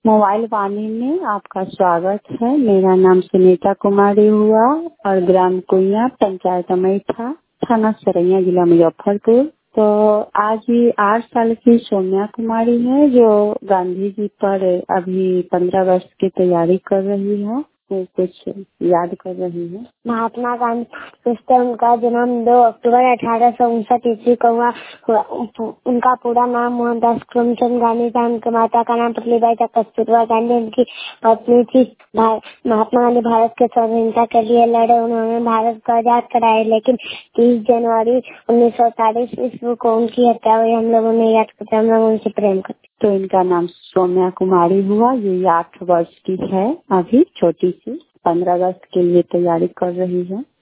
Mobile वाणी में आपका स्वागत है। मेरा नाम सुनीता कुमारी हुआ और ग्राम कुइया, पंचायत अमैथा, थाना सरैया, जिला मुजफ्फरपुर। तो आज ही 8 साल की सौम्या कुमारी है जो गांधी जी पर अभी 15 अगस्त की तैयारी कर रही है, वो कुछ याद कर रही है। महात्मा गांधी पुस्तक उनका जन्म 2 अक्टूबर 1859 ईस्वी को हुआ। उनका पूरा नाम मोहनदास करमचंद गांधी था। उनके माता का नाम पुतलीबाई था। कस्तूरबा गांधी उनकी पत्नी थी। महात्मा गांधी भारत के स्वाधीनता के लिए लड़े। उन्होंने भारत को आजाद कराया, लेकिन 30 जनवरी 1948 ईस्वी को उनकी हत्या हुई। हम लोगों ने याद करते, हम लोग उनसे प्रेम करते। तो इनका नाम सौम्या कुमारी हुआ। ये 8 वर्ष की है, अभी छोटी सी, 15 अगस्त के लिए तैयारी कर रही है।